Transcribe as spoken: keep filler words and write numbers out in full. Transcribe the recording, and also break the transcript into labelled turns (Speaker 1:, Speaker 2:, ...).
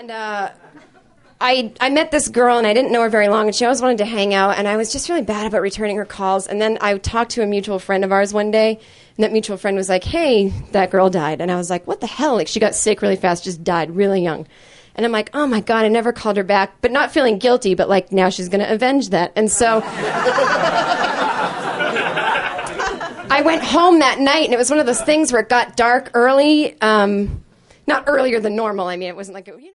Speaker 1: And uh, I I met this girl, and I didn't know her very long, and she always wanted to hang out, and I was just really bad about returning her calls. And then I talked to a mutual friend of ours one day, and that mutual friend was like, hey, that girl died. And I was like, what the hell? Like, she got sick really fast, just died really young. And I'm like, oh, my God, I never called her back, but not feeling guilty, but, like, now she's going to avenge that. And so I went home that night, and it was one of those things where it got dark early, um, not earlier than normal. I mean, it wasn't like... It,